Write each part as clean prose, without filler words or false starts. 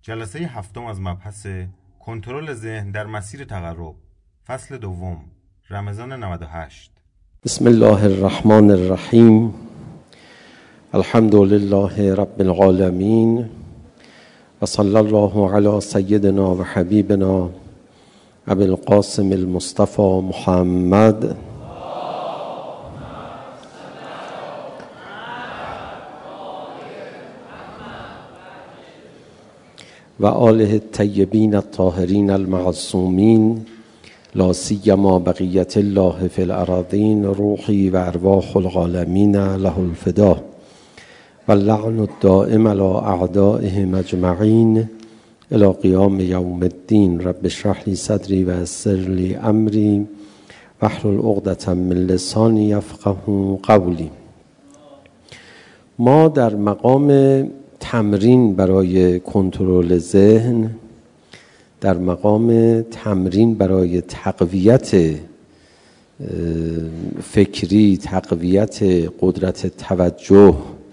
جلسه هفتم از مبحث کنترل ذهن در مسیر تقرب، فصل دوم، رمضان 98. بسم الله الرحمن الرحیم. الحمد لله رب العالمین و صلی الله علی سیدنا و حبیبنا ابی القاسم المصطفى محمد و آله الطیبین الطاهرین المعصومین لا سیما بقیت الله فی الارضین روحی و ارواح العالمین له الفدا و اللعن الدائم علی اعدائهم اجمعین الی قیام یوم الدین. رب اشرح لی صدری و یسر لی امری واحلل عقدة من لسانی یفقهوا قولی. ما در مقام تمرین برای کنترل ذهن، در مقام تمرین برای تقویت فکری، تقویت قدرت توجه،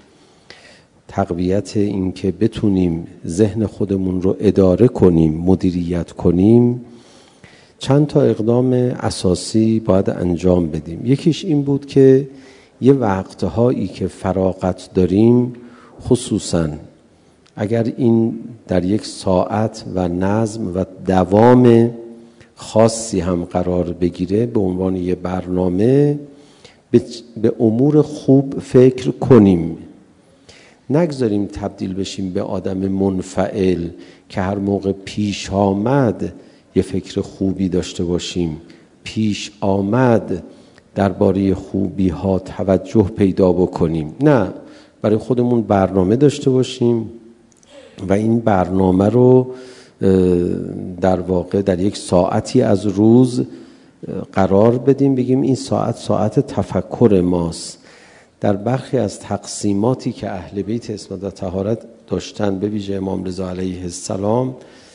تقویت این که بتونیم ذهن خودمون رو اداره کنیم، مدیریت کنیم، چند تا اقدام اساسی باید انجام بدیم. یکیش این بود که یه وقتهایی که فراغت داریم، خصوصاً اگر این در یک ساعت و نظم و دوام خاصی هم قرار بگیره، به عنوان یه برنامه به امور خوب فکر کنیم، نگذاریم تبدیل بشیم به آدم منفعل که هر موقع پیش آمد یه فکر خوبی داشته باشیم، پیش آمد درباره خوبی ها توجه پیدا بکنیم. نه، برای خودمون برنامه داشته باشیم و این برنامه رو در واقع در یک ساعتی از روز قرار بدیم، بگیم این ساعت تفکر ماست. در برخی از تقسیماتی که اهل بیت عصمت و طهارت داشتن، به ویژه امام رضا علیه السلام،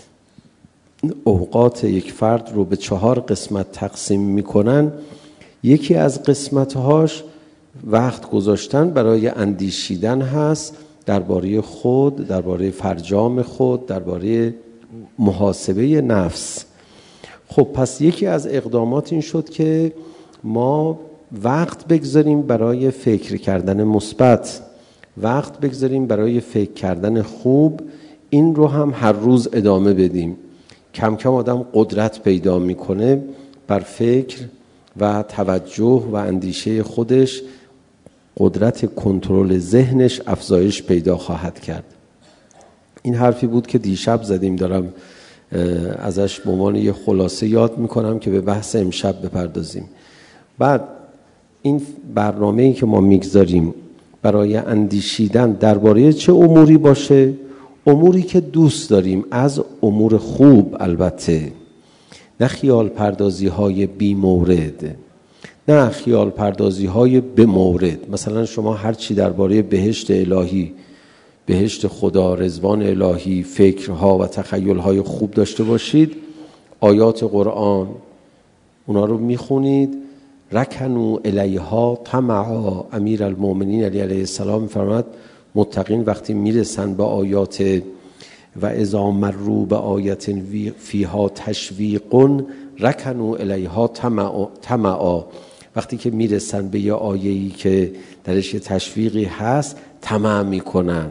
اوقات یک فرد رو به 4 قسمت تقسیم میکنن. یکی از قسمتهاش وقت گذاشتن برای اندیشیدن هست درباره خود، درباره فرجام خود، درباره محاسبه نفس. خب پس یکی از اقدامات این شد که ما وقت بگذاریم برای فکر کردن مثبت، وقت بگذاریم برای فکر کردن خوب. این رو هم هر روز ادامه بدیم. کم کم آدم قدرت پیدا میکنه بر فکر و توجه و اندیشه خودش، قدرت کنترل ذهنش افزایش پیدا خواهد کرد. این حرفی بود که دیشب زدیم، دارم ازش به عنوان یه خلاصه یاد میکنم که به بحث امشب بپردازیم. بعد این برنامه‌ای که ما میگذاریم برای اندیشیدن درباره چه اموری باشه؟ اموری که دوست داریم، از امور خوب، البته نه خیال پردازی های بی مورد، نه خیال پردازی های به مورد. مثلا شما هر چی درباره بهشت الهی، بهشت خدا، رضوان الهی، فکرها و تخیلهای خوب داشته باشید، آیات قرآن اونا رو میخونید، رکنوا الیها طمعا. امیر المؤمنین علی علیه السلام فرمود متقین وقتی میرسن به آیات و اذا مروا به آیت فیها تشویق رکنوا الیها طمعا، وقتی که میرسن به یه آیه‌ای که درش تشویقی هست، طمع میکنن.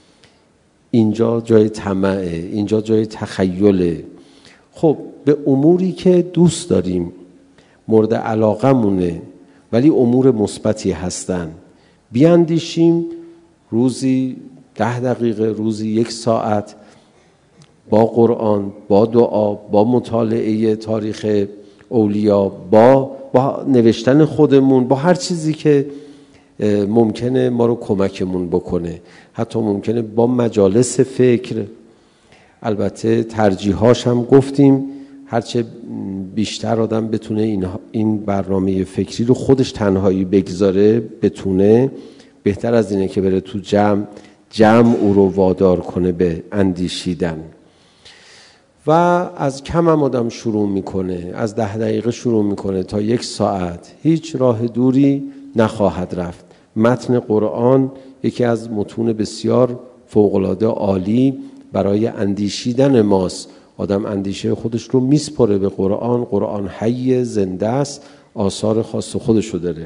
اینجا جای طمعه، اینجا جای تخیله. خب به اموری که دوست داریم، مورد علاقه مونه، ولی امور مثبتی هستن، بیاندیشیم. روزی 10 دقیقه، روزی 1 ساعت، با قرآن، با دعا، با مطالعه تاریخ اولیا، با نوشتن خودمون، با هر چیزی که ممکنه ما رو کمکمون بکنه. حتی ممکنه با مجالس فکر، البته ترجیحاش هم گفتیم، هرچه بیشتر آدم بتونه این برنامه فکری رو خودش تنهایی بگذاره، بتونه، بهتر از اینه که بره تو جمع او رو وادار کنه به اندیشیدن. و از کم هم آدم شروع میکنه، از 10 دقیقه شروع میکنه تا 1 ساعت، هیچ راه دوری نخواهد رفت. متن قرآن یکی از متون بسیار فوق‌العاده عالی برای اندیشیدن ماست. آدم اندیشه خودش رو میسپره به قرآن. قرآن حی، زنده است، آثار خاص خودش رو داره.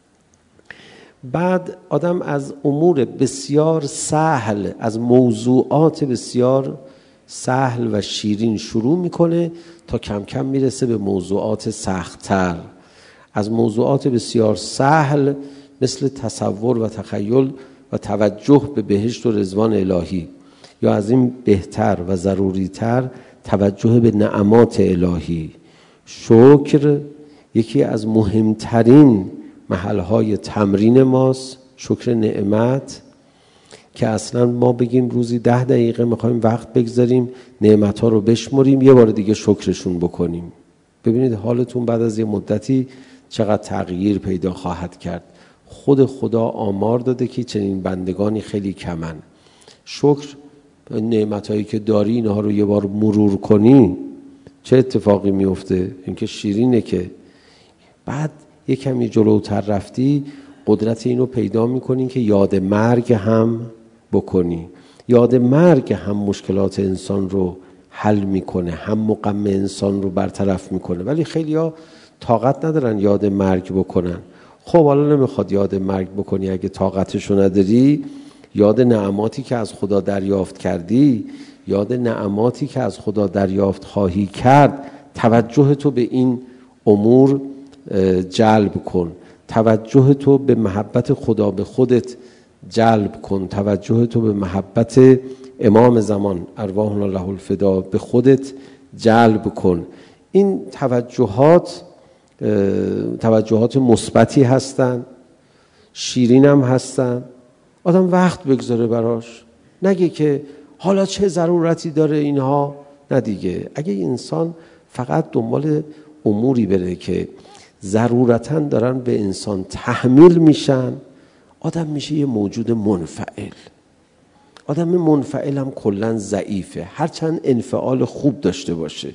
بعد آدم از امور بسیار سهل، از موضوعات بسیار سهل و شیرین شروع میکنه تا کم کم میرسه به موضوعات سخت‌تر. از موضوعات بسیار سهل مثل تصور و تخیل و توجه به بهشت و رضوان الهی، یا از این بهتر و ضروری‌تر توجه به نعمات الهی. شکر یکی از مهمترین محلهای تمرین ماست، شکر نعمت، که اصلا ما بگیم روزی 10 دقیقه میخوایم وقت بگذاریم نعمتها رو بشمریم، یه بار دیگه شکرشون بکنیم. ببینید حالتون بعد از یه مدتی چقدر تغییر پیدا خواهد کرد. خود خدا آمار داده که چنین بندگانی خیلی کمن. شکر نعمتهایی که داری اینها رو یه بار مرور کنی چه اتفاقی میفته؟ اینکه شیرینه که بعد یه کمی جلوتر رفتی قدرت اینو پیدا میکنی که یاد مرگ هم بکنی. یاد مرگ هم مشکلات انسان رو حل میکنه، هم غم انسان رو برطرف میکنه. ولی خیلی ها طاقت ندارن یاد مرگ بکنن. خب حالا نمیخواد یاد مرگ بکنی، اگه طاقتشو نداری یاد نعماتی که از خدا دریافت کردی، یاد نعماتی که از خدا دریافت خواهی کرد، توجه تو به این امور جلب کن. توجه تو به محبت خدا به خودت جلب کن. توجه تو به محبت امام زمان ارواحنا له الفدا به خودت جلب کن. این توجهات مثبتی هستن، شیرین هم هستن. آدم وقت بگذاره براش، نگه که حالا چه ضرورتی داره اینها. نه دیگه، اگه انسان فقط دنبال اموری بره که ضرورتاً دارن به انسان تحمیل میشن، آدم میشه یه موجود منفعل. آدم منفعل هم کلاً ضعیفه، هرچند انفعال خوب داشته باشه.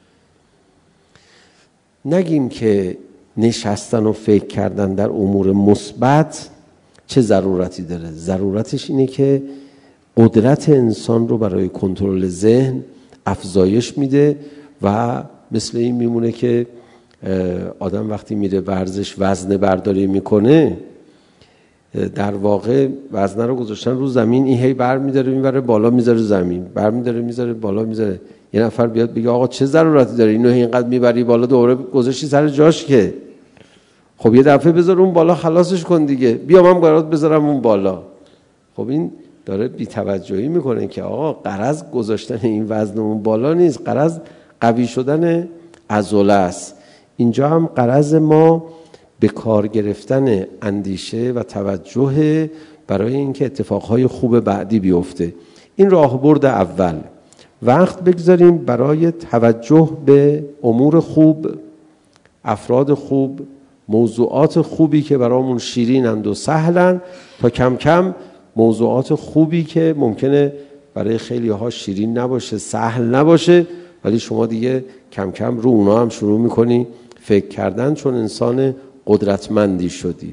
نگیم که نشستن و فکر کردن در امور مثبت چه ضرورتی داره. ضرورتش اینه که قدرت انسان رو برای کنترل ذهن افزایش میده و مثل این میمونه که آدم وقتی میره ورزش وزنه برداری میکنه، در واقع وزنه رو گذاشتن رو زمین، این هی بر میداره میبره بالا میذاره زمین، بر میداره میذاره بالا میذاره. یه نفر بیاد بگه آقا چه ضرورتی داره اینو اینقدر میبری بالا، دوباره گذاشتی سر جاش که خب یه دفعه بذار اون بالا خلاصش کن دیگه، بیا من برات بذارم اون بالا. خب این داره بی‌توجهی میکنه که آقا غرض گذاشتن این وزن اون بالا نیست، غرض قوی شدن عضله است. اینجا هم غرض ما به کار گرفتن اندیشه و توجه برای اینکه اتفاقهای خوب بعدی بیفته. این راهبرد اول. وقت بگذاریم برای توجه به امور خوب، افراد خوب، موضوعات خوبی که برامون شیرینند و سهلند، تا کم کم موضوعات خوبی که ممکنه برای خیلی ها شیرین نباشه، سهل نباشه، ولی شما دیگه کم کم رو اونا هم شروع میکنی فکر کردن، چون انسان قدرتمندی شدیم.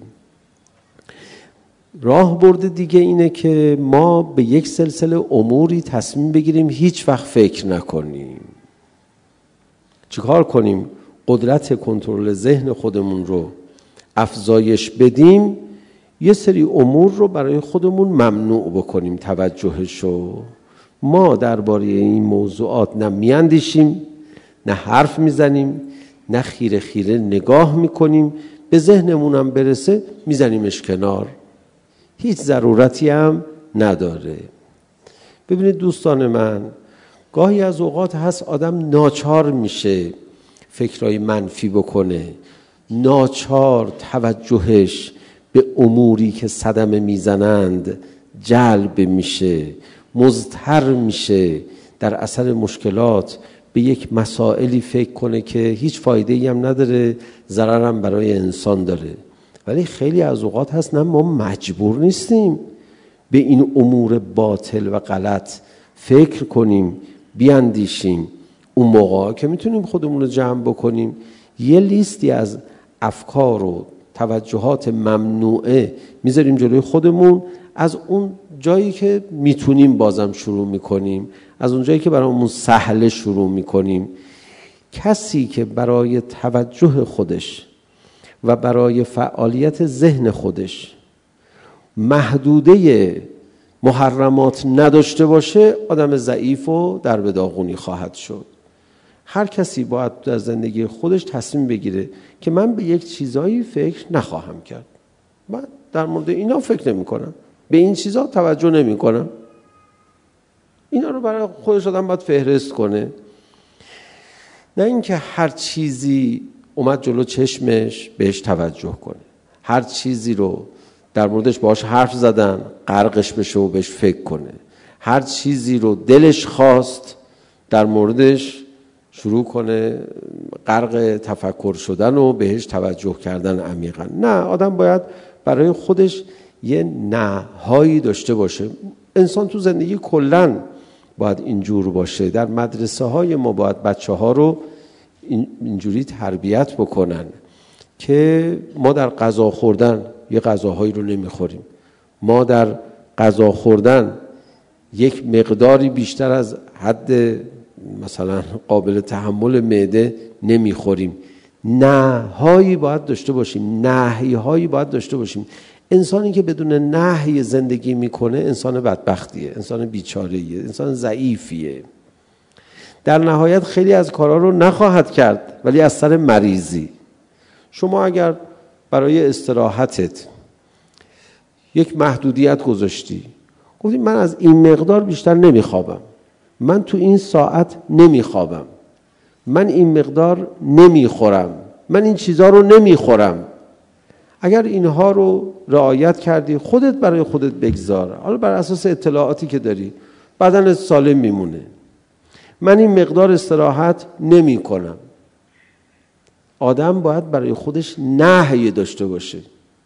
راهبرد دیگه اینه که ما به یک سلسله اموری تصمیم بگیریم هیچ وقت فکر نکنیم. چیکار کنیم؟ قدرت کنترل ذهن خودمون رو افزایش بدیم، یه سری امور رو برای خودمون ممنوع بکنیم توجهشو. ما درباره این موضوعات نه میاندیشیم، نه حرف میزنیم، نه خیره خیره نگاه میکنیم، به ذهنمون هم برسه میزنیمش کنار، هیچ ضرورتی هم نداره. ببینید دوستان من، گاهی از اوقات هست آدم ناچار میشه فکرهای منفی بکنه، ناچار توجهش به اموری که صدمه میزنند جلب میشه، مضطر میشه در اثر مشکلات به یک مسائلی فکر کنه که هیچ فایده‌ای هم نداره، ضرر هم برای انسان داره. ولی خیلی از اوقات هست نه، ما مجبور نیستیم به این امور باطل و غلط فکر کنیم، بیاندیشیم. اون موقع که میتونیم خودمون رو جمع بکنیم، یه لیستی از افکار و توجهات ممنوعه میذاریم جلوی خودمون، از اون جایی که میتونیم بازم شروع میکنیم، از اون جایی که برامون سهل شروع میکنیم. کسی که برای توجه خودش و برای فعالیت ذهن خودش محدوده محرمات نداشته باشه، آدم ضعیف و در به داغونی خواهد شد. هر کسی باید در زندگی خودش تصمیم بگیره که من به یک چیزایی فکر نخواهم کرد، من در مورد اینا فکر نمی کنم، به این چیزا توجه نمی کنم. اینا رو برای خودش آدم باید فهرست کنه، نه اینکه هر چیزی اومد جلو چشمش بهش توجه کنه، هر چیزی رو در موردش باهاش حرف زدن غرقش بشه و بهش فکر کنه، هر چیزی رو دلش خواست در موردش شروع کنه غرق تفکر شدن و بهش توجه کردن عمیقا. نه، آدم باید برای خودش یه نهایی داشته باشه. انسان تو زندگی کلن باید اینجور باشه. در مدرسه های ما باید بچه ها رو اینجوری تربیت بکنن که ما در غذا خوردن یه غذاهایی رو نمیخوریم، ما در غذا خوردن یک مقداری بیشتر از حد مثلا قابل تحمل معده نمیخوریم. نهایی باید داشته باشیم، نهی هایی باید داشته باشیم. انسانی که بدون نهی زندگی میکنه انسان بدبختیه، انسان بیچاره‌ایه، انسان ضعیفیه. در نهایت خیلی از کارها رو نخواهد کرد، ولی از سر مریضی. شما اگر برای استراحتت یک محدودیت گذاشتی، گفتی من از این مقدار بیشتر نمیخوابم، من تو این ساعت نمیخوابم، من این مقدار نمیخورم، من این چیزها رو نمیخورم، اگر اینها رو رعایت کردی، خودت برای خودت بگذار، حالا بر اساس اطلاعاتی که داری بدنت سالم میمونه. من این مقدار استراحت نمی کنم. آدم باید برای خودش نهی داشته باشه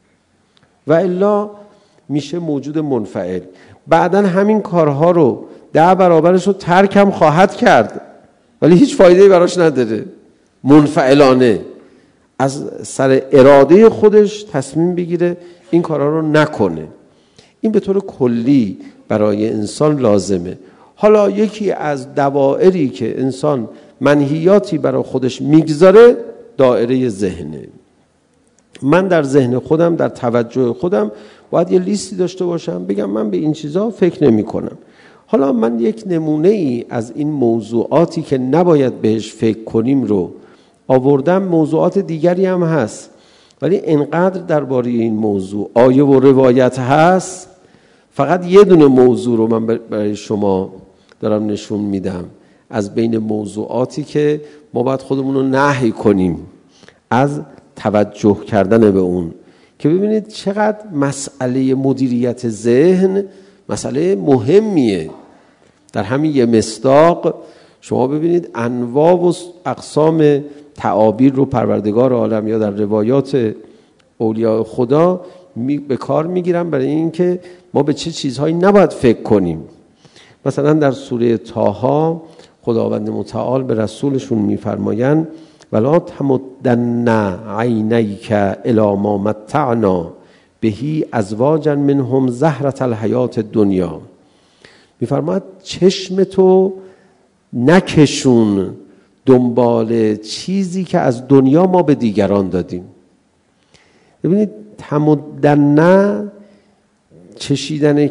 و الا میشه موجود منفعل. بعدن همین کارها رو 10 برابرش رو ترک هم خواهد کرد، ولی هیچ فایده‌ای براش نداره. منفعلانه از سر اراده خودش تصمیم بگیره این کارها رو نکنه. این به طور کلی برای انسان لازمه. حالا یکی از دوائری که انسان منهیاتی برای خودش میگذاره دایره ذهنه. من در ذهن خودم، در توجه خودم باید یه لیستی داشته باشم، بگم من به این چیزا فکر نمی کنم. حالا من یک نمونه ای از این موضوعاتی که نباید بهش فکر کنیم رو آوردم. موضوعات دیگری هم هست، ولی انقدر درباره این موضوع آیه و روایت هست، فقط یه دونه موضوع رو من برای شما دارم نشون میدم از بین موضوعاتی که ما باید خودمون رو نهی کنیم از توجه کردن به اون، که ببینید چقدر مسئله مدیریت ذهن مسئله مهمیه. در همین یه مصداق شما ببینید انواع و اقسام تعابیر رو پروردگار عالم یا در روایات اولیاء خدا به کار میگیرن برای اینکه ما به چه چیزهایی نباید فکر کنیم. مثلا در سوره طه خداوند متعال به رسولشون میفرمایند ولا تمدن عینیک الی ما متعنا بهی ازواجا منهم زهرة الحیات الدنیا. میفرماید چشم تو نکشون دنبال چیزی که از دنیا ما به دیگران دادیم. ببینید تمدن کشیدن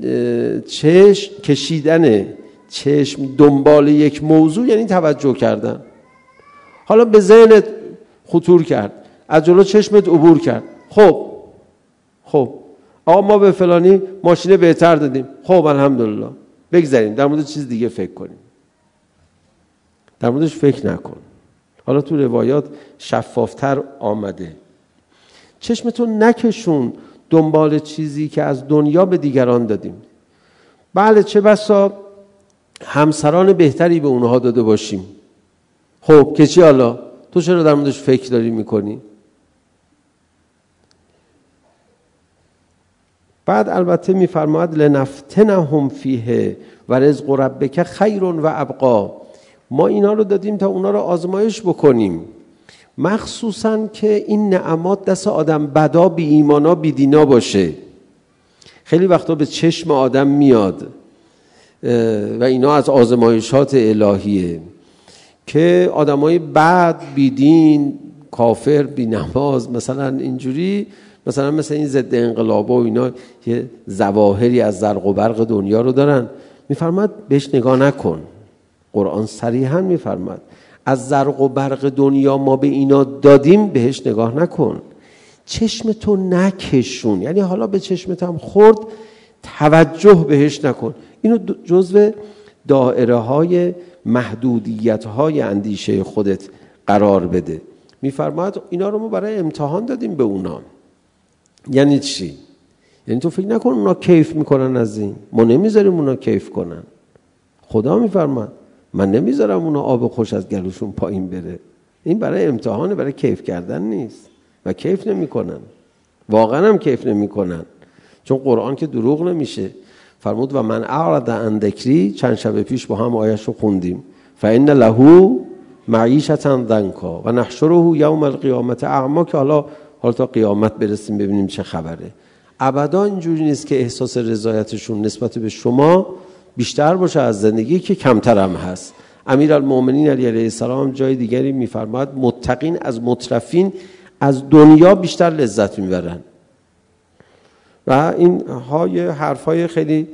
چشم دنبال یک موضوع یعنی توجه کردن. حالا به ذهنت خطور کرد، از جلو چشمت عبور کرد، خب آقا ما به فلانی ماشین بهتر دادیم، خب الحمدلله، بگذاریم در مورد چیز دیگه فکر کنیم، در موردش فکر نکن. حالا تو روایات شفافتر آمده. چشمتو نکشون دنبال چیزی که از دنیا به دیگران دادیم. بله چه بسا همسران بهتری به اونها داده باشیم، خب که چی، حالا تو چرا در موردش فکر داری میکنی؟ بعد البته میفرماید لنفتنهم فیه و رزق ربک خیر و ابقا. ما اینا رو دادیم تا اونا رو آزمایش بکنیم، مخصوصا که این نعمات دست آدم بدا، بی ایمانا، بی دینا باشه. خیلی وقتا به چشم آدم میاد و اینا از آزمایشات الهیه که آدمای بد، بیدین، کافر، بی نماز، مثلا اینجوری، مثل این ضد انقلابا و اینا یه ظواهری از زرق و برق دنیا رو دارن. میفرماد بهش نگاه نکن. قرآن صریحا میفرماد از زرق و برق دنیا ما به اینا دادیم، بهش نگاه نکن، چشمتو نکشون، یعنی حالا به چشمت هم خورد توجه بهش نکن. اینو جزو دائره های محدودیت های اندیشه خودت قرار بده. میفرماد اینا رو ما برای امتحان دادیم به اونا. یعنی چی؟ یعنی تو فکر نکن اونا کیف میکنن از این، ما نمیذاریم اونا کیف کنن. خدا میفرماد من نمیذارم اونا آب خوش از گلوشون پایین بره. این برای امتحانه، برای کیف کردن نیست و کیف نمیکنن، واقعا هم کیف نمیکنن، چون قرآن که دروغ نمیشه. فرمود و من اعرض عن ذکری، چند شب پیش با هم آیه‌شو خوندیم، فإن له معیشة ضنکا و نحشره یوم القیامة اعمی، که حالا تا قیامت برسیم ببینیم چه خبره. ابدا اینجوری نیست که احساس رضایتشون نسبت به شما بیشتر باشه از زندگی که کمتر هم هست. امیرالمؤمنین علیه السلام جای دیگری میفرماد متقین از مترفین از دنیا بیشتر لذت میبرن. و این حرفای خیلی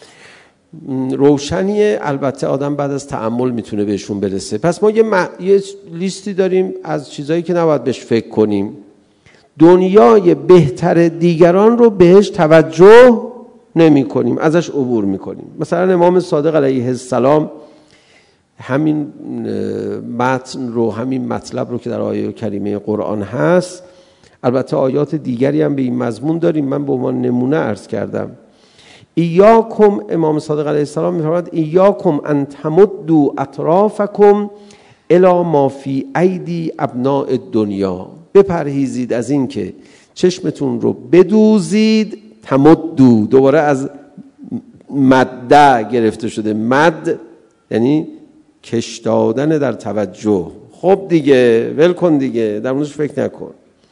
روشنیه، البته آدم بعد از تأمل میتونه بهشون برسه. پس ما یه لیستی داریم از چیزایی که نباید بهش فکر کنیم. دنیای بهتر دیگران رو بهش توجه نمی کنیم، ازش عبور می کنیم. مثلا امام صادق علیه السلام همین متن رو، همین مطلب رو که در آیه کریمه قرآن هست، البته آیات دیگری هم به این مضمون داریم، من به عنوان نمونه عرض کردم. ایاکم، امام صادق علیه السلام می‌فرماید ایاکم ان تمدوا اطرافکم الی ما فی ایدی ابناء الدنیا، بپرهیزید از این که چشمتون رو بدوزید. تمدو دوباره از مد گرفته شده، مد یعنی کش دادن در توجه. خب دیگه ول کن دیگه، در موردش فکر نکن.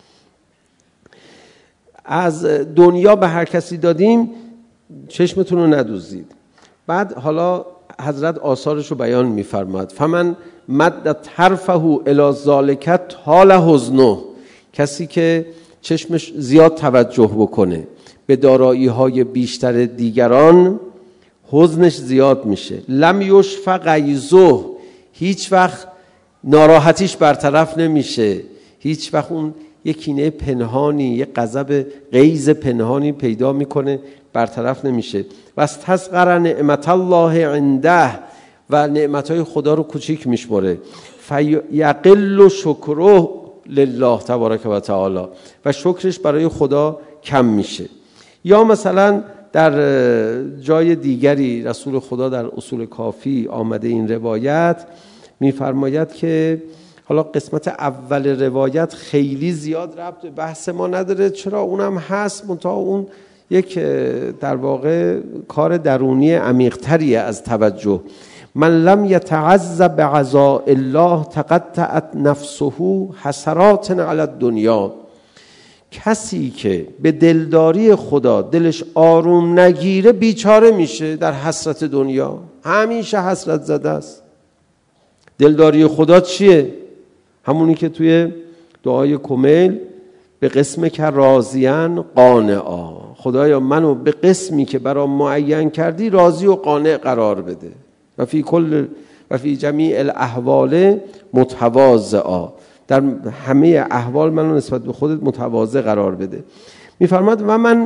از دنیا به هر کسی دادیم، چشمتون رو ندوزید. بعد حالا حضرت آثارش رو بیان می‌فرماد. فمن مد طرفه الی ذالک طال حزنه، کسی که چشمش زیاد توجه بکنه به دارایی‌های بیشتر دیگران، حزنش زیاد میشه. لم یشفق غیظه، هیچ وقت ناراحتیش برطرف نمیشه، هیچ وقت اون یک کینه پنهانی، یک غضب غیظ پنهانی پیدا میکنه، برطرف نمیشه. و استصغر نعمت الله عنده، و نعمتهای خدا رو کوچیک میشمره. فیقل شکره لله تبارک و تعالی، و شکرش برای خدا کم میشه. یا مثلا در جای دیگری رسول خدا در اصول کافی آمده این روایت میفرماید که حالا قسمت اول روایت خیلی زیاد ربط به بحث ما نداره، چرا اونم هست، منتها اون یک در واقع کار درونی عمیق‌تریه از توجه. من لم یتعذ بعزاء الله تقطعت نفسه حسرات علی الدنیا، کسی که به دلداری خدا دلش آروم نگیره بیچاره میشه در حسرت دنیا، همیشه حسرت زده است. دلداری خدا چیه؟ همونی که توی دعای کمیل به قسم که راضیان قانعا، خدایا منو به قسمی که برام معین کردی راضی و قانع قرار بده. و فی جمیع الاحوال متواضعا، در همه احوال منو نسبت به خودت متواضع قرار بده. میفرماد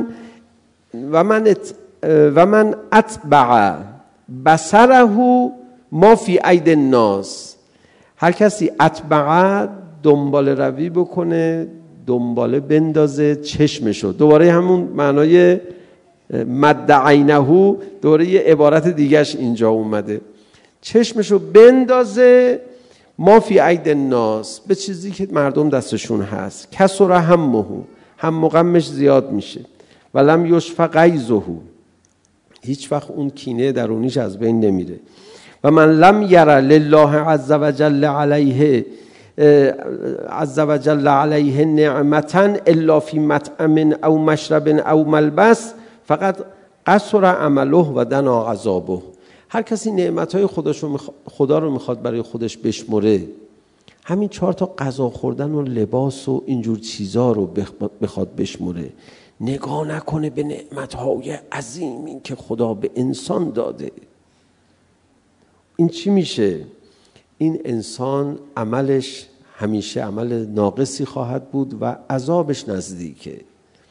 و من اتبع بصره ما فی اید الناس، هر کسی اتبع دنبال روی بکنه، دنباله بندازه چشمشو، دوباره همون معنای مد عینه، دوباره یه عبارت دیگهش اینجا اومده، چشمشو بندازه ما فی اید الناس، به چیزی که مردم دستشون هست. کسر همه، هم و غمش زیاد میشه. و لم یشفق غیظه، هیچ وقت اون کینه درونیش از بین نمیره. و من لم یر لله عز وجل علیه نعمتا الا فی مطعم او مشرب او ملبس فقط قصر عمله و دنا عذابه. هر کسی نعمتهای خدا رو میخواد برای خودش بشمره، همین 4 تا غذا خوردن و لباس و اینجور چیزا رو بخواد بشمره، نگاه نکنه به نعمتهای عظیمی که خدا به انسان داده. این چی میشه؟ این انسان عملش همیشه عمل ناقصی خواهد بود و عذابش نزدیکه.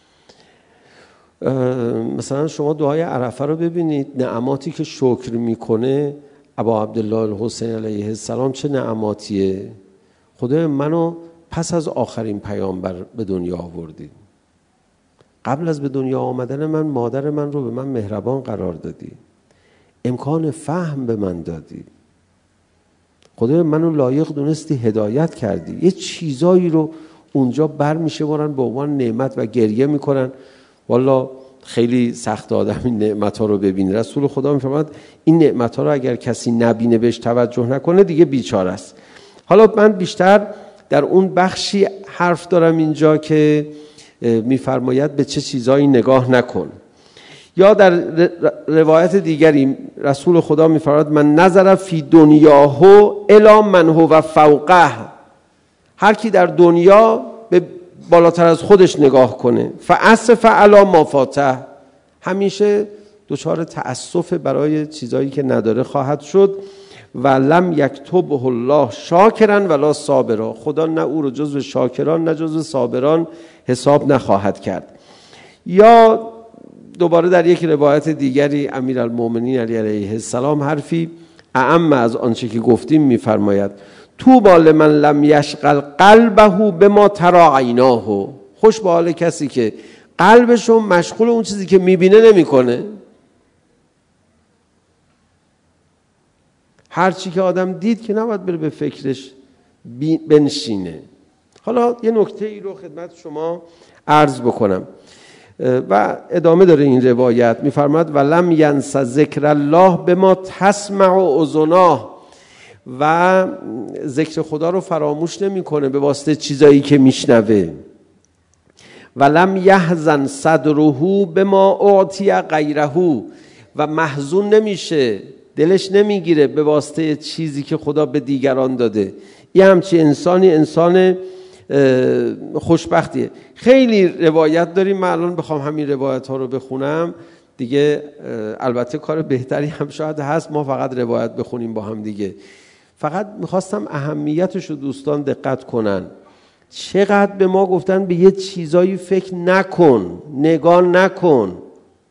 مثلا شما دعای عرفه رو ببینید، نعماتی که شکر میکنه ابا عبدالله الحسین علیه السلام چه نعماتیه. خدای منو پس از آخرین پیامبر به دنیا آوردی، قبل از به دنیا آمدن من مادر من رو به من مهربان قرار دادی، امکان فهم به من دادی، خدای منو لایق دونستی، هدایت کردی. یه چیزایی رو اونجا بر میشمارن به عنوان نعمت و گریه میکنن. والا خیلی سخت آدم این نعمت ها رو ببینه. رسول خدا میفرماد این نعمت ها رو اگر کسی نبینه، بهش توجه نکنه، دیگه بیچاره است. حالا من بیشتر در اون بخشی حرف دارم اینجا که میفرماید به چه چیزایی نگاه نکن. یا در روایت دیگری رسول خدا میفرماید من نظر فی دنیاه الی من هو فوقه. هر کی در دنیا به بالاتر از خودش نگاه کنه، فاسف علی ما فاته، همیشه دچار تأسف برای چیزایی که نداره خواهد شد. و لم یکتبه الله شاکرا ولا صابرا، خدا نه او رو جزو شاکران نه جزو صابران حساب نخواهد کرد. یا دوباره در یک روایت دیگری امیرالمومنین علی علیه السلام حرفی اعم از آنچه که گفتیم میفرماید طوبی لمن لم یشغل قلبه بما تری عیناه. خوش به حال کسی که قلبشو مشغول اون چیزی که میبینه نمیکنه. هر چی که آدم دید که نباید بره به فکرش بنشینه. حالا یه نکته ای رو خدمت شما عرض بکنم و ادامه داره این روایت. میفرماد ولم ینس ذکر الله بما تسمع اذناه، و ذکر خدا رو فراموش نمیکنه به واسطه چیزایی که میشنوه. ولم یحزن صدره بما اعطی غیره، و محزون نمیشه، دلش نمیگیره به واسطه چیزی که خدا به دیگران داده. یه همچی انسانی انسان خوشبختیه. خیلی روایت داریم، من الان بخوام همین روایت ها رو بخونم دیگه البته کار بهتری هم شاید هست ما فقط روایت بخونیم با هم دیگه. فقط میخواستم اهمیتش رو دوستان دقت کنن. چقدر به ما گفتن به یه چیزایی فکر نکن، نگاه نکن،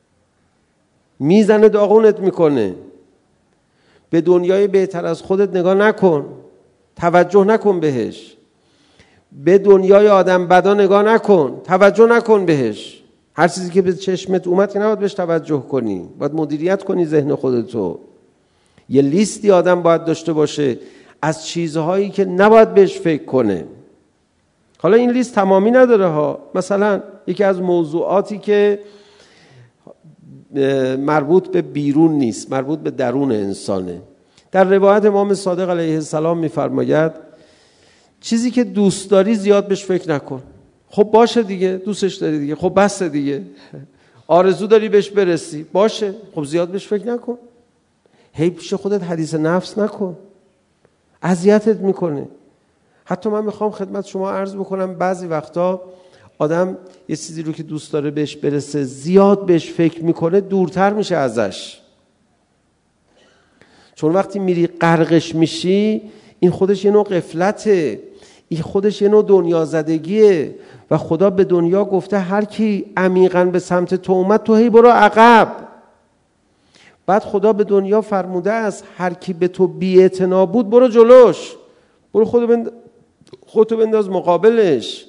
میزنه داغونت میکنه. به دنیای بهتر از خودت نگاه نکن، توجه نکن بهش. به دنیای آدم بدا نگاه نکن، توجه نکن بهش. هر چیزی که به چشمت اومد که نباید بهش توجه کنی، باید مدیریت کنی ذهن خودتو. یه لیستی آدم باید داشته باشه از چیزهایی که نباید بهش فکر کنه. حالا این لیست تمامی نداره ها. مثلا یکی از موضوعاتی که مربوط به بیرون نیست، مربوط به درون انسانه. در روایت امام صادق علیه السلام میفرماید چیزی که دوست داری زیاد بهش فکر نکن. خب باشه دیگه، دوستش داری دیگه، خب بس دیگه. آرزو داری بهش برسی، باشه، خب زیاد بهش فکر نکن. هی پیش خودت حدیث نفس نکن، اذیتت میکنه. حتی من میخوام خدمت شما عرض بکنم بعضی وقتا آدم یه چیزی رو که دوست داره بهش برسه زیاد بهش فکر میکنه، دورتر میشه ازش. چون وقتی میری غرقش میشی، این خودش یه نوع غفلته، این خودش یه نوع دنیا زدگیه و خدا به دنیا گفته هر کی عمیقاً به سمت تو اومد تو هی برو عقب. بعد خدا به دنیا فرموده است هر کی به تو بی‌اعتنا بود برو جلوش، برو خودتو بنداز مقابلش.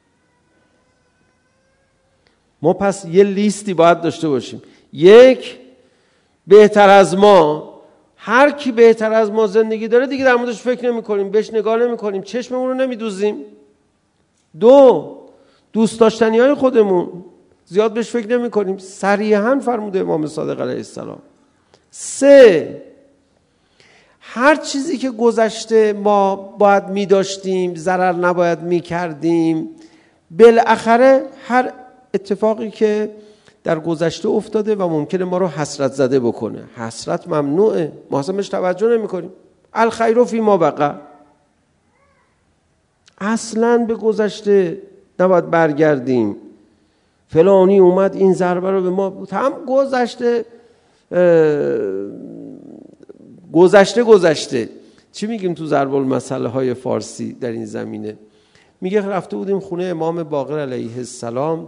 ما پس یه لیستی باید داشته باشیم. یک، بهتر از ما، هر کی بهتر از ما زندگی داره دیگه در موردش فکر نمی کنیم، بهش نگاه نمی کنیم، چشممون رو نمی دوزیم. دو، دوست داشتنی های خودمون زیاد بهش فکر نمی کنیم، صریحاً فرموده امام صادق علیه السلام. سه، هر چیزی که گذشته ما باید می داشتیم، ضرر نباید می کردیم، بالاخره هر اتفاقی که در گذشته افتاده و ممکنه ما رو حسرت زده بکنه. حسرت ممنوعه، ما اصلا بهش توجه نمی کنیم. الخیر فی ما بقی، اصلا به گذشته نباید برگردیم. فلانی اومد این ضربه رو به ما، هم گذشته. چی میگیم تو ضرب المثل های فارسی در این زمینه؟ میگه رفته بودیم خونه امام باقر علیه السلام،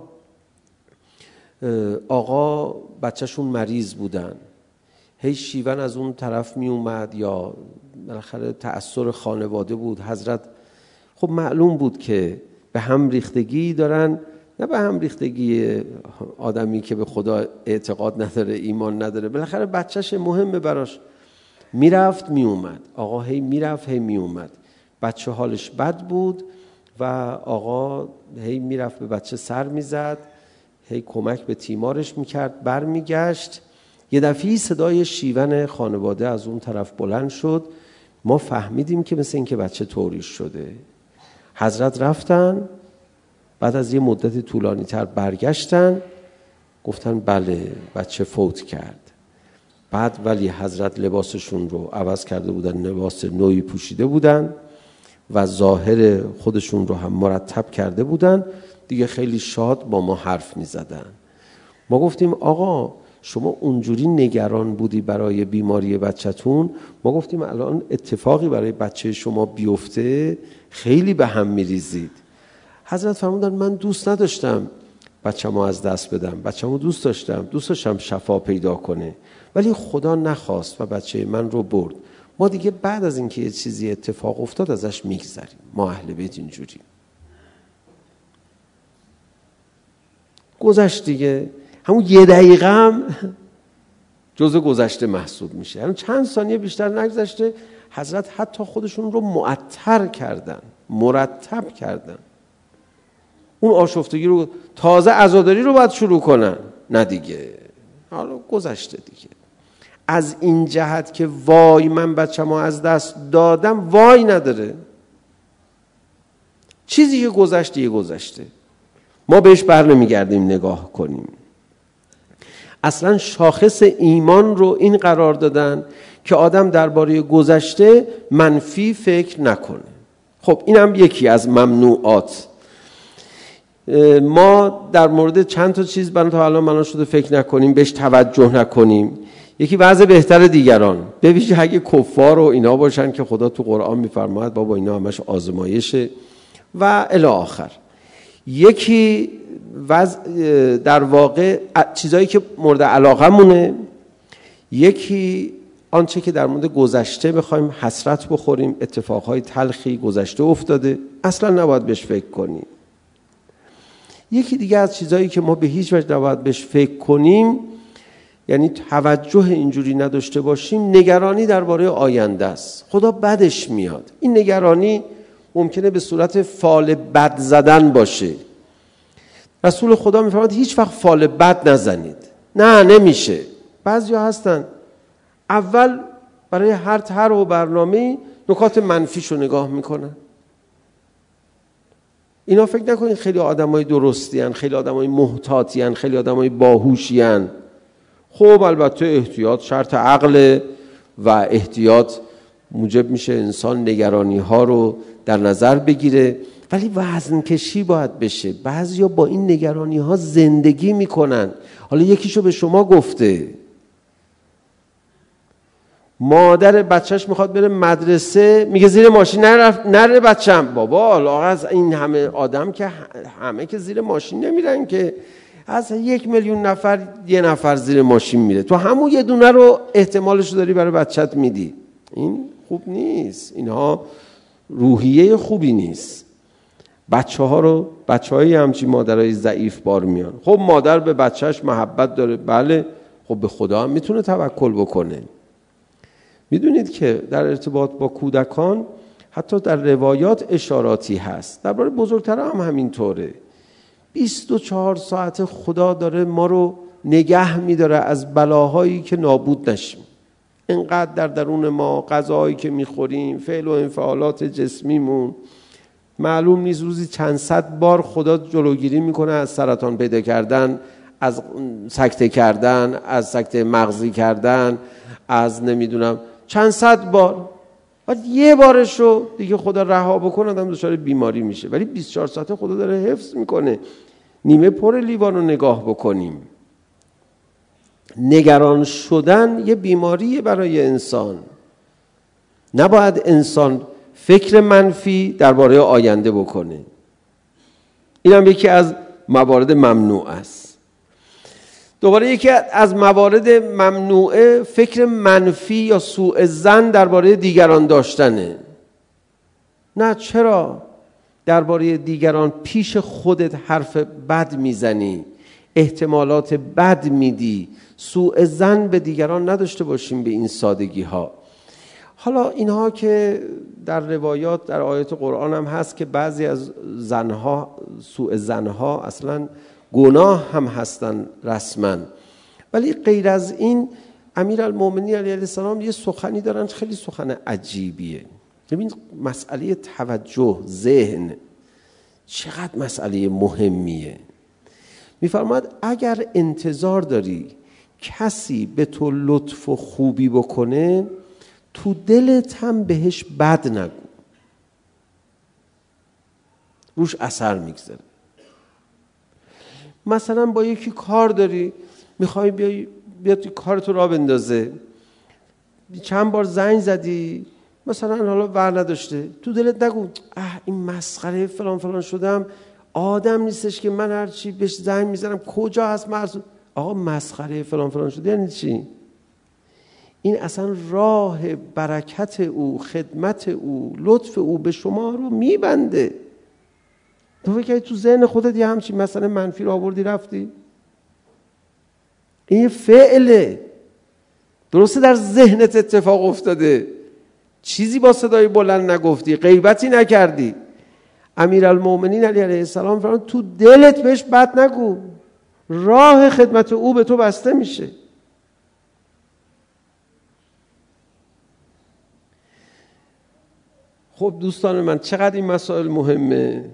آقا بچهشون مریض بودن، هی شیون از اون طرف می اومد یا بالاخره تأثیر خانواده بود. حضرت خب معلوم بود که به هم ریختگی دارن، نه به هم ریختگی آدمی که به خدا اعتقاد نداره، ایمان نداره، بالاخره بچهش مهمه براش. میرفت می اومد، آقا هی میرفت هی می اومد، بچه حالش بد بود و آقا هی میرفت به بچه سر میزد، هی کمک به تیمارش میکرد، بر میگشت. یه دفعی صدای شیون خانواده از اون طرف بلند شد، ما فهمیدیم که مثل این که بچه توریش شده. حضرت رفتن، بعد از یه مدت طولانی تر برگشتن، گفتن بله بچه فوت کرد. بعد ولی حضرت لباسشون رو عوض کرده بودن، لباس نوعی پوشیده بودن و ظاهر خودشون رو هم مرتب کرده بودن دیگه. خیلی شاد با ما حرف می زدن. ما گفتیم آقا شما اونجوری نگران بودی برای بیماری بچه‌تون، ما گفتیم الان اتفاقی برای بچه شما بیفته خیلی به هم می ریزید. حضرت فرمودن من دوست نداشتم بچه‌مو از دست بدم، بچه‌مو دوست داشتم شفا پیدا کنه، ولی خدا نخواست و بچه من رو برد. ما دیگه بعد از اینکه یه چیزی اتفاق افتاد ازش میگذریم. ما اهل بیت اینجوری. گذشت دیگه، همون یه دقیقه هم جزء گذشته محسوب میشه. یعنی چند ثانیه بیشتر نگذشته حضرت حتی خودشون رو معطر کردن، مرتب کردن. اون آشفتگی رو، تازه عزاداری رو باید شروع کنن، نه دیگه حالا گذشته دیگه. از این جهت که وای من بچه‌مو از دست دادم، وای نداره. چیزی که گذشته ما بهش بر نمیگردیم نگاه کنیم. اصلا شاخص ایمان رو این قرار دادن که آدم درباره گذشته منفی فکر نکنه. خب اینم یکی از ممنوعات. ما در مورد چند تا چیز برای تا الان منا شده فکر نکنیم، بهش توجه نکنیم. یکی وضع بهتر دیگران، به ویژه اگه کفار و اینا باشن که خدا تو قرآن میفرماید بابا اینا همش آزمایشه و الی آخر. یکی در واقع چیزایی که مورد علاقه مونه، یکی آنچه که در مورد گذشته بخوایم حسرت بخوریم، اتفاقهای تلخی گذشته افتاده، اصلا نباید بهش فکر کنیم. یکی دیگه از چیزایی که ما به هیچ وجه نباید بهش فکر کنیم، یعنی توجه اینجوری نداشته باشیم، نگرانی درباره آینده است. خدا بدش میاد. این نگرانی ممکنه به صورت فال بد زدن باشه. رسول خدا میفرماید هیچ وقت فال بد نزنید. نه نمیشه. بعضیا هستن اول برای هر طرح و برنامه نکات منفیشو نگاه میکنن. اینا فکر نکنید خیلی آدمای درستی ان، خیلی آدمای محتاطی ان، خیلی آدمای باهوشی ان. خب البته احتیاط شرط عقل و احتیاط موجب میشه انسان نگرانی ها رو در نظر بگیره، ولی وزن کشی باید بشه. بعضیا با این نگرانی ها زندگی میکنن. حالا یکیشو به شما گفته، مادر بچهش میخواد بره مدرسه، میگه زیر ماشین نره بچم. بابا از این همه آدم که همه که زیر ماشین نمیرن که، از 1,000,000 نفر 1 نفر زیر ماشین میره، تو همون یه دونه رو احتمالشو داری برای بچت میدی. این خوب نیست. اینها روحیه خوبی نیست. بچه‌های همچین مادرای ضعیف بار میان. خب مادر به بچهش محبت داره، بله، خب به خدا هم میتونه توکل بکنه. میدونید که در ارتباط با کودکان حتی در روایات اشاراتی هست، درباره بزرگترها هم همینطوره. 24 ساعت خدا داره ما رو نگه میداره از بلاهایی که نابود نشیم. اینقدر در درون ما غذایی که میخوریم، فعل و انفعالات جسمیمون، معلوم نیست روزی چند صد بار خدا جلوگیری میکنه از سرطان پیدا کردن، از سکته کردن، از سکته مغزی کردن، از نمیدونم چند صد بار. بعد یه بارش رو دیگه خدا رها بکنه آدم دچار بیماری میشه، ولی 24 ساعته خدا داره حفظ میکنه. نیمه پر لیوان رو نگاه بکنیم. نگران شدن یه بیماریه برای انسان. نباید انسان فکر منفی درباره آینده بکنه. این هم یکی از موارد ممنوع است. دوباره یکی از موارد ممنوعه فکر منفی یا سوء ظن درباره دیگران داشتنه. نه، چرا درباره دیگران پیش خودت حرف بد میزنی، احتمالات بد میدی؟ سوء ظن به دیگران نداشته باشیم به این سادگی ها. حالا اینها که در روایات در آیات قرآن هم هست که بعضی از زنها، سوء ظنها اصلا گناه هم هستن رسما، ولی غیر از این امیرالمومنین علیه السلام یه سخنی دارن خیلی سخن عجیبیه. ببین مسئله توجه، ذهن چقدر مسئله مهمیه. میفرماد اگر انتظار داری کسی به تو لطف و خوبی بکنه، تو دلت هم بهش بد نگو، روش اثر میگذاره. مثلا با یکی کار داری، میخوای بیاد کارتو را بندازه، چند بار زنگ زدی، مثلا حالا ور نداشته، تو دلت نگو این مسخره فلان فلان شدم، آدم نیستش که من هرچی بهش زنگ میزنم کجا هست مرسوم. آقا مسخره فلان فلان شده یعنی چی؟ این اصلا راه برکت او، خدمت او، لطف او به شما رو میبنده. تو فکر تو ذهن خودت یه همچین مثلا منفی رو آوردی رفتی؟ این فعله، درسته در ذهنت اتفاق افتاده، چیزی با صدای بلند نگفتی، غیبتی نکردی. امیرالمومنین علیه السلام فرمود تو دلت بهش بد نگو، راه خدمت او به تو بسته میشه. خب دوستان من، چقدر این مسائل مهمه،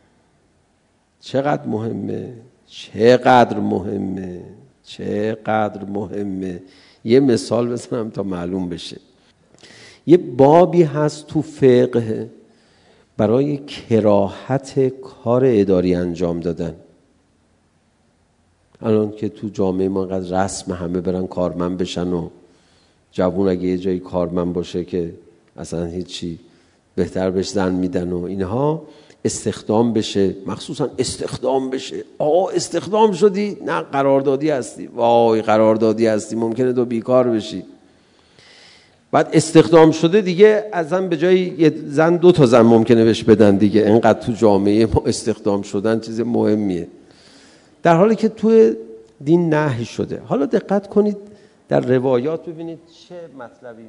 چقدر مهمه، چقدر مهمه، چقدر مهمه. یه مثال بزنم تا معلوم بشه. یه بابی هست تو فقه برای کراهت کار اداری انجام دادن. الان که تو جامعه ما قدر رسم همه برن کارمند بشن و جوون اگه یه جایی کارمند باشه که اصلا هیچی، بهتر بهش زن میدن و اینها، استخدام بشه، مخصوصا استخدام بشه. استخدام شدی؟ نه، قراردادی هستی. وای قراردادی هستی، ممکنه تو بیکار بشی. بعد استخدام شده دیگه اصلا به جای یه زن 2 تا زن ممکنه بهش بدن دیگه. اینقدر تو جامعه ما استخدام شدن چیز مهمیه، در حالی که تو دین نهی شده. حالا دقت کنید در روایات ببینید چه مطلبی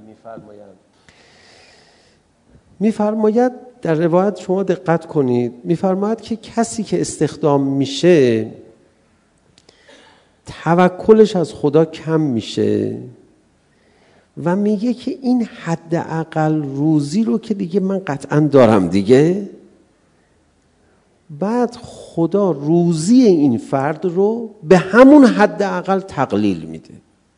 میفرماید در روایت، شما دقت کنید، میفرماید که کسی که استخدام میشه توکلش از خدا کم میشه و میگه که این حداقل روزی رو که دیگه من قطعا دارم دیگه، بعد خدا روزی این فرد رو به همون حداقل تقلیل میده.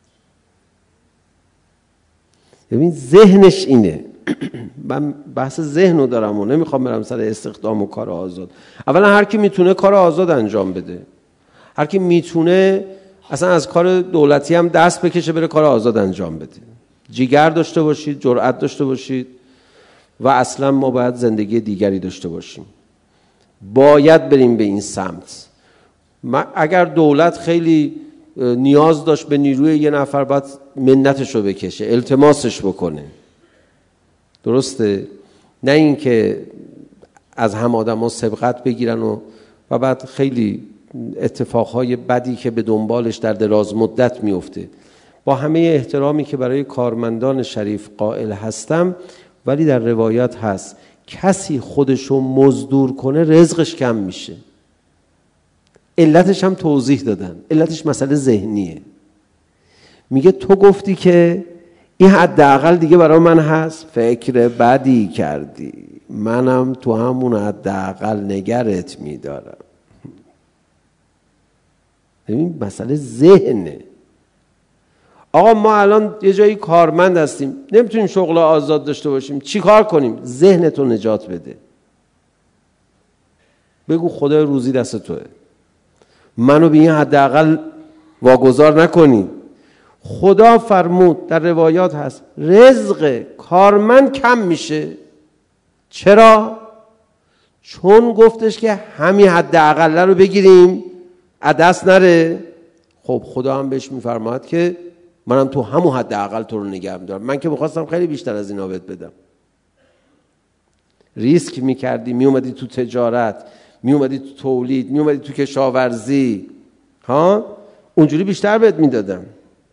ببین ذهنش اینه. من بحث ذهن رو دارم و نمیخوام برم سر استخدام و کار آزاد. اولا هر کی میتونه کار آزاد انجام بده، هر کی میتونه اصلا از کار دولتی هم دست بکشه بره کار آزاد انجام بده. جیگر داشته باشید، جرأت داشته باشید و اصلا ما باید زندگی دیگری داشته باشیم. باید بریم به این سمت. اگر دولت خیلی نیاز داشت به نیروی یه نفر، باید منتشو بکشه، التماسش بکنه. درسته؟ نه این که از هم آدم ها سبقت بگیرن و بعد خیلی اتفاقهای بدی که به دنبالش در دراز مدت میفته. با همه احترامی که برای کارمندان شریف قائل هستم، ولی در روایات هست کسی خودشو مزدور کنه رزقش کم میشه. علتش هم توضیح دادن، علتش مسئله ذهنیه. میگه تو گفتی که این حداقل دیگه برای من هست، فکر بدی کردی، منم تو همون حداقل نگرت میدارم. ببین مسئله ذهنه. آقا ما الان یه جایی کارمند هستیم، نمیتونیم شغل آزاد داشته باشیم، چی کار کنیم؟ ذهنتو نجات بده. بگو خدای روزی دست توه، منو به این حداقل واگذار نکنی. خدا فرمود، در روایات هست، رزق کارمند کم میشه. چرا؟ چون گفتش که همین حداقل رو بگیریم دست نره. خب خدا هم بهش میفرماد که منم تو همون حداقل تو رو نگه می‌دارم. من که می‌خواستم خیلی بیشتر از اینا بهت بدم. ریسک می‌کردی، میومدی تو تجارت، میومدی تو تولید، میومدی تو کشاورزی، ها اونجوری بیشتر بهت میدادم.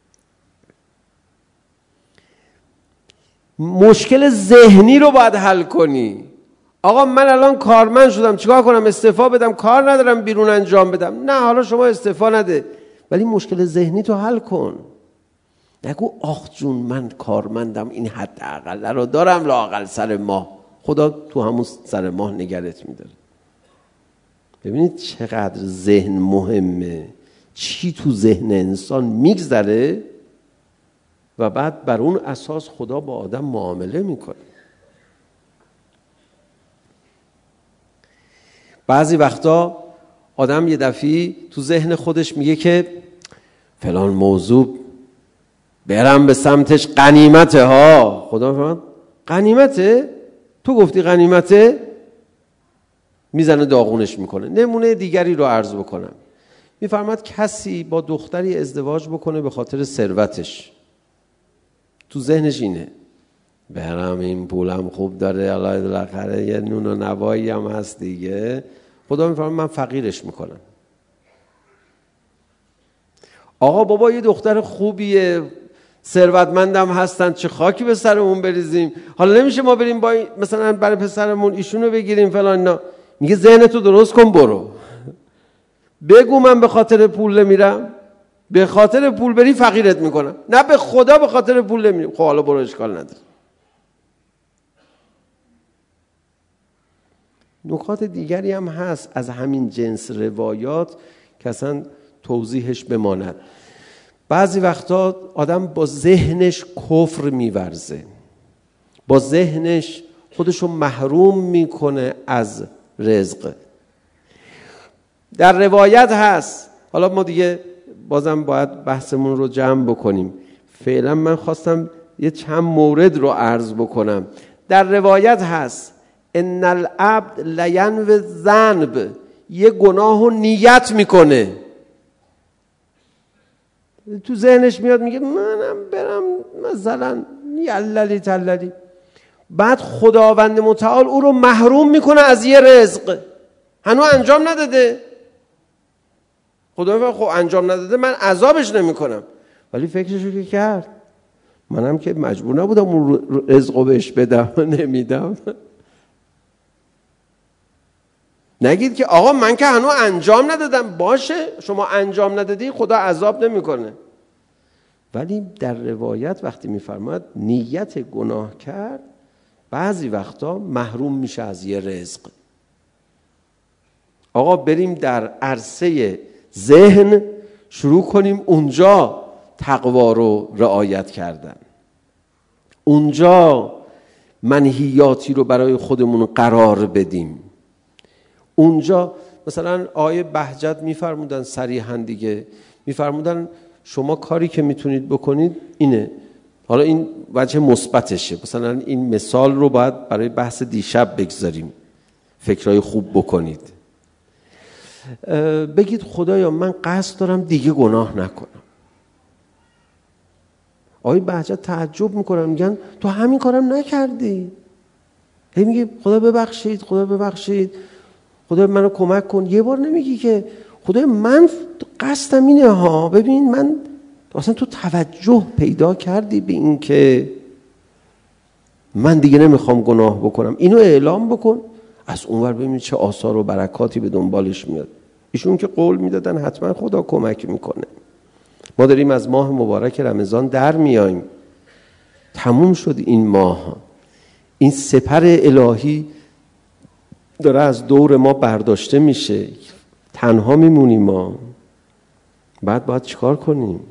مشکل ذهنی رو باید حل کنی. آقا من الان کارمند شدم، چیکار کنم؟ استعفا بدم؟ کار ندارم بیرون انجام بدم. نه، حالا شما استعفا نده، ولی مشکل ذهنی تو حل کن. نگو آخ جون من کارمندم، این حداقل رو دارم لااقل سر ماه. خدا تو همون سر ماه نگرت میداره. ببینید چقدر ذهن مهمه، چی تو ذهن انسان میگذره و بعد بر اون اساس خدا با آدم معامله میکنه. بعضی وقتا آدم یه دفعی تو ذهن خودش میگه که فلان موضوع برم به سمتش غنیمته ها. خدا فرمود غنیمته؟ تو گفتی غنیمته؟ میزنه داغونش میکنه. نمونه دیگری رو عرض بکنم. میفرماد کسی با دختری ازدواج بکنه به خاطر ثروتش. تو ذهنش اینه برم این پولم خوب داره، الله بالاخره یه نون و نوایی هم هست دیگه. خدا میفرماد من فقیرش میکنم. آقا بابا یه دختر خوبیه، ثروتمندم هستن، چه خاکی به سرمون بریزیم، حالا نمیشه ما بریم با مثلا برای پسرمون ایشونو بگیریم فلان اینا. میگه ذهنتو درست کن، برو بگو من به خاطر پول نمیرم، به خاطر پول بری فقیرت میکنم. نه به خدا به خاطر پول نمیریم. خب حالا برو، اشکال نداره. نکات دیگری هم هست از همین جنس روایات که اصلا توضیحش بماند. بعضی وقتا آدم با ذهنش کفر میورزه، با ذهنش خودشو محروم میکنه از رزق. در روایت هست، حالا ما دیگه بازم باید بحثمون رو جمع بکنیم، فعلا من خواستم یه چند مورد رو عرض بکنم. در روایت هست ان العبد لینو الذنب، یه گناه رو نیت میکنه، تو ذهنش میاد میگه منم برم مثلا یللی تللی، بعد خداوند متعال او رو محروم میکنه از یه رزق، هنوز انجام نداده. خدا میگه خب انجام نداده من عذابش نمیکنم، ولی فکرشو که کرد، منم که مجبور نبودم اون رزقو بهش بدم، نمیدم. نگید که آقا من که هنوز انجام ندادم. باشه شما انجام ندادی، خدا عذاب نمیکنه. ولی در روایت وقتی میفرماد نیت گناه کرد، بعضی وقتا محروم میشه از یه رزق. آقا بریم در عرصه ذهن شروع کنیم اونجا تقوا رو رعایت کردن، اونجا منهیاتی رو برای خودمون قرار بدیم. اونجا مثلا آیه بهجت میفرمودن صریحاً دیگه، میفرمودن شما کاری که میتونید بکنید اینه. حالا این وجه مثبتشه، مثلا این مثال رو باید برای بحث دیشب بگذاریم، فکرای خوب بکنید. بگید خدایا من قصد دارم دیگه گناه نکنم. آیه بهجت تعجب میکنن، میگن تو همین کارم نکردی. هی میگه خدا ببخشید، خدا ببخشید، خدا منو کمک کن. یه بار نمیگی که خدا من قصدم اینه ها، ببین من اصلا تو توجه پیدا کردی به این که من دیگه نمیخوام گناه بکنم، اینو اعلام بکن. از اونور ببین چه آثار و برکاتی به دنبالش میاد. ایشون که قول میدادن حتما خدا کمک میکنه. ما داریم از ماه مبارک رمضان در میایم، تموم شد این ماه، این سپر الهی داره از دور ما برداشته میشه، تنها میمونیم ما. باید چیکار کنیم؟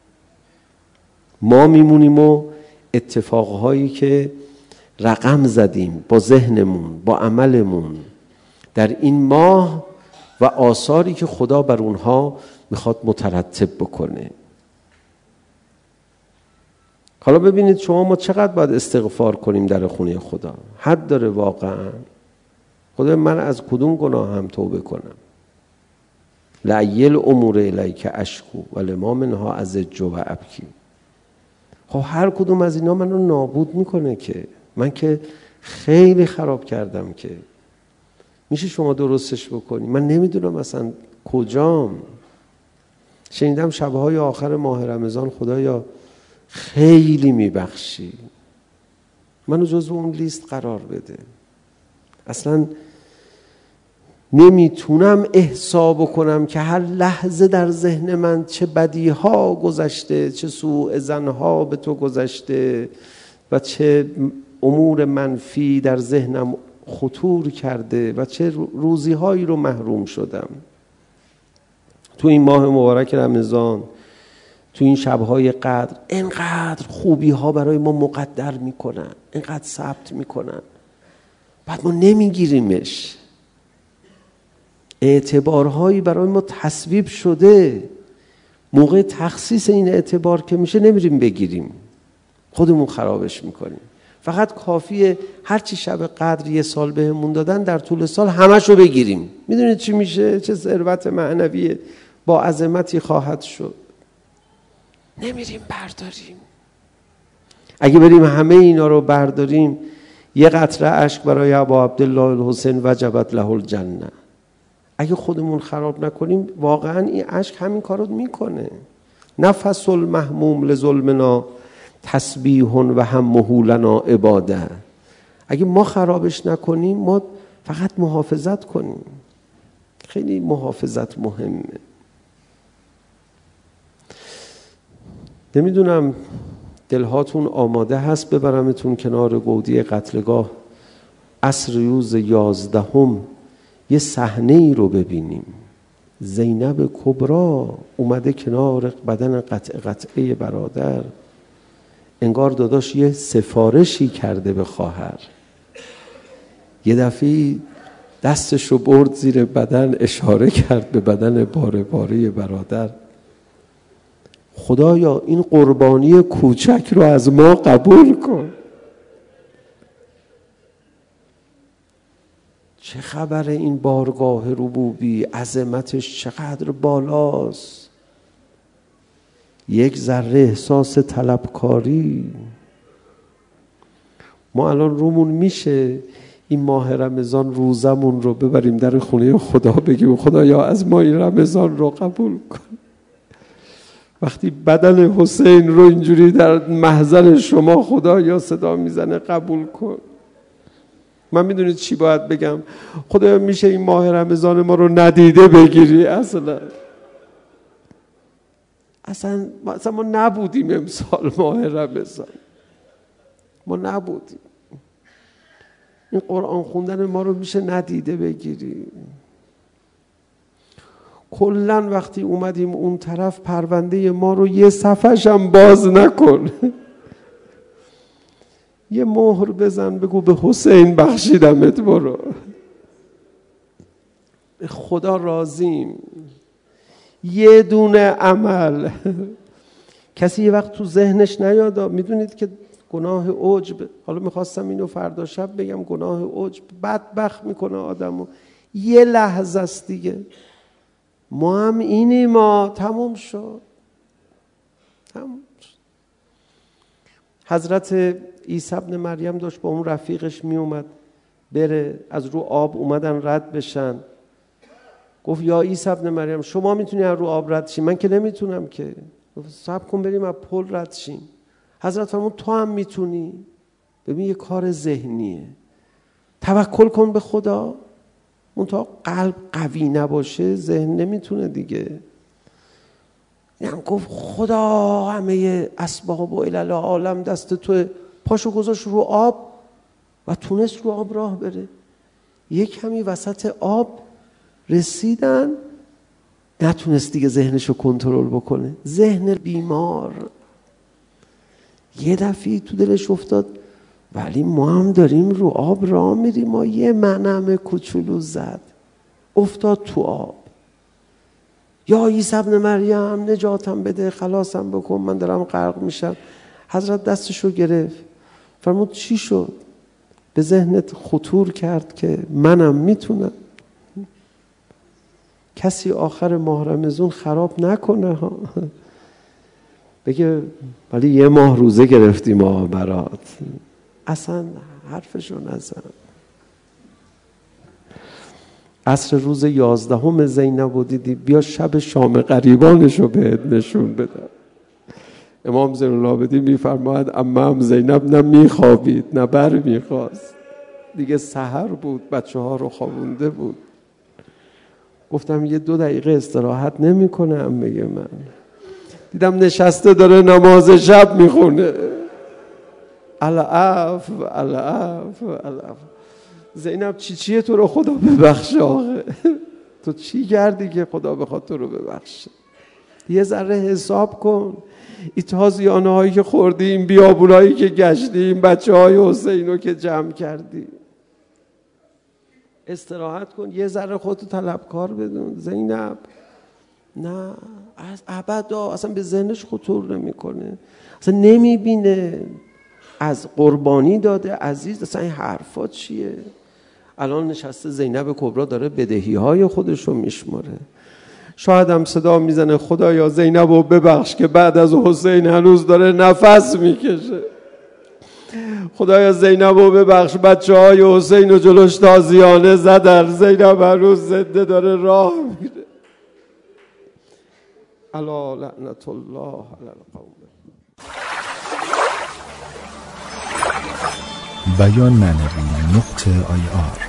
ما میمونیم و اتفاقهایی که رقم زدیم با ذهنمون، با عملمون در این ماه و آثاری که خدا بر اونها میخواد مترتب بکنه. حالا ببینید شما ما چقدر باید استغفار کنیم در خونه خدا. حد داره واقعا. خدا من از کدوم گناهم توبه کنم؟ لعیل امور الیک اشکو و لما منها ازج و ابکی. خب هر کدوم از اینا منو نابود میکنه که من که خیلی خراب کردم که میشه شما درستش بکنی. من نمیدونم اصلا کجام. شنیدم شبهای آخر ماه رمضان خدایا خیلی میبخشی، منو جزو اون لیست قرار بده. اصلا نمیتونم احساب کنم که هر لحظه در ذهن من چه بدیها گذشته، چه سوء ظنها به تو گذشته و چه امور منفی در ذهنم خطور کرده و چه روزیهایی رو محروم شدم. تو این ماه مبارک رمضان، تو این شبهای قدر، اینقدر خوبی ها برای ما مقدر میکنن، اینقدر ثبت میکنن، بعد ما نمیگیریمش. اعتبارهایی برای ما تصویب شده، موقع تخصیص این اعتبار که میشه نمیریم بگیریم، خودمون خرابش میکنیم. فقط کافیه هرچی شب قدر یه سال بهمون دادن در طول سال همشو بگیریم. میدونید چی میشه؟ چه ثروت معنوی با عظمتی خواهد شد. نمیریم برداریم. اگه بریم همه اینا رو برداریم، یه قطره اشک برای ابا عبدالله الحسین وجبت له الجنه. اگه خودمون خراب نکنیم واقعا این اشک همین کارو میکنه. نفس المحموم لظلمنا تسبیح و همه لنا عباده. اگه ما خرابش نکنیم، ما فقط محافظت کنیم. خیلی محافظت مهمه. نمیدونم دلهاتون آماده هست ببرمتون کنار گودی قتلگاه عصر روز 11 یه صحنه ای رو ببینیم. زینب کبرا اومده کنار بدن قطعه برادر، انگار داداش یه سفارشی کرده به خواهر. یه دفعه دستش رو برد زیر بدن، اشاره کرد به بدن باره باره برادر. خدایا این قربانی کوچک رو از ما قبول کن. چه خبره این بارگاه ربوبی؟ عظمتش چقدر بالاست. یک ذره احساس طلبکاری. ما الان رومون میشه این ماه رمضان روزمون رو ببریم در خونه خدا، بگیم خدایا از ما این رمضان رو قبول کن. وقتی بدن حسین رو اینجوری در محضر شما خدایا صدا میزنه قبول کن، من میدونید چی باید بگم؟ خدایا میشه این ماه رمضان ما رو ندیده بگیری. اصلا ما نبودیم امسال ماه رمضان، ما نبودیم. این قرآن خوندن ما رو میشه ندیده بگیری. کلن وقتی اومدیم اون طرف، پرونده ما رو یه صفحش هم باز نکن. یه مهر بزن بگو به حسین بخشیدمت، برو. به خدا راضیم. یه دونه عمل. کسی یه وقت تو ذهنش نیاد، میدونید که گناه عجب، حالا میخواستم اینو فردا شب بگم، گناه عجب بدبخت میکنه آدمو. یه لحظه است دیگه، ما هم اینیم، ما تموم شد. حضرت عیسی ابن مریم داشت با اون رفیقش می اومد بره، از رو آب اومدن رد بشن. گفت یا عیسی ابن مریم شما میتونی از رو آب رد شی، من که نمیتونم که. گفت صبر کن بریم از پل رد شیم. حضرت فرمود تو هم میتونی. ببین یه کار ذهنیه. توکل کن به خدا. اون تا قلب قوی نباشه ذهن نمیتونه دیگه. یعنی گفت خدا همه اسباب و علل عالم دست توه. پاشو گذاشت رو آب و تونست رو آب راه بره. یک کمی وسط آب رسیدن، نتونست دیگه ذهنشو کنترل بکنه. ذهن بیمار یه دفعه تو دلش افتاد ولی ما هم داریم رو آب راه میریم. ما یه منم کوچولو زد افتاد تو آب. یا عیسی ابن مریم نجاتم بده، خلاصم بکن، من دارم غرق میشم. حضرت دستشو گرفت فرمود چی شد؟ به ذهنت خطور کرد که منم میتونم. کسی آخر ماه رمضان خراب نکنه ها. بگه ولی یه ماه روزه گرفتیم ما برات. اصلا حرفشو نزن. عصر روز 11 زینب دیدی، بیا شب شام غریبانشو بهت نشون بدم. امام زین العابدین میفرماید عمم زینب نه میخوابید نه بر میخواست، دیگه سحر بود، بچه ها رو خوابونده بود. گفتم یه 2 دقیقه استراحت نمی کنه عمه من. دیدم نشسته داره نماز شب میخونه. العفو العفو العفو. زینب چیه تو رو خدا ببخشه آخه؟ تو چی کردی که خدا بخواد تو رو ببخشه؟ یه ذره حساب کن. این تازیانه هایی که خوردیم، بیابونایی که گشتیم، بچه های حسینو که جمع کردی. استراحت کن، یه ذره خودتو طلبکار بدون. زینب نه از ابدا اصلا به ذهنش خطور نمیکنه، اصلا نمیبینه. از قربانی داده عزیز، اصلا این حرفا چیه؟ الان نشسته زینب کبرا داره بدهی های خودشو میشماره. شاید هم صدا میزنه خدایا زینبو ببخش که بعد از حسین هنوز داره نفس میکشه. خدایا زینبو ببخش بچه های حسین و جلوش تازیانه زدن، زینب هنوز زنده داره راه میره. الا لعنت الله علی القوم. بیان معنوی .ir